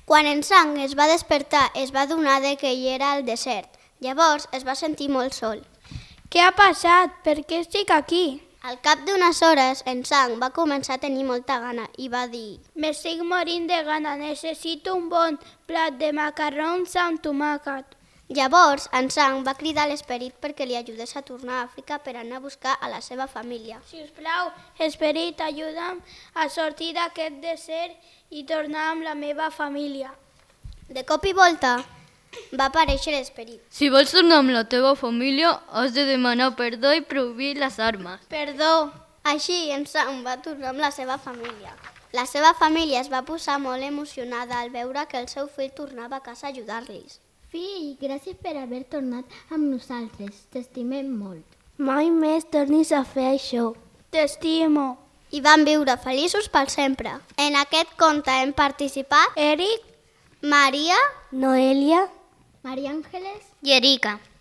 Quan en Sang es va despertar, es va adonar que ell era al desert. Llavors es va sentir molt sol. Què ha passat? Per què estic aquí? Al cap d'unes hores, en Sang va començar a tenir molta gana i va dir: M'estic morint de gana, necessito un bon plat de macarrons amb tomàquet. Llavors, en Sang va cridar a l'esperit perquè li ajudés a tornar a Àfrica per anar a buscar a la seva família. Si us plau, esperit, ajuda'm a sortir d'aquest desert i tornar amb la meva família. De cop i volta, va aparèixer l'esperit. Si vols tornar amb la teva família, has de demanar perdó i prohibir les armes. Perdó. Així, en Sang va tornar amb la seva família. La seva família es va posar molt emocionada al veure que el seu fill tornava a casa a ajudar-los. Fill, gràcies per haver tornat amb nosaltres. T'estimem molt. Mai més tornis a fer això. T'estimo. I van viure feliços per sempre. En aquest conte hem participat Eric, Maria, Noelia, Maria Àngeles I Erika.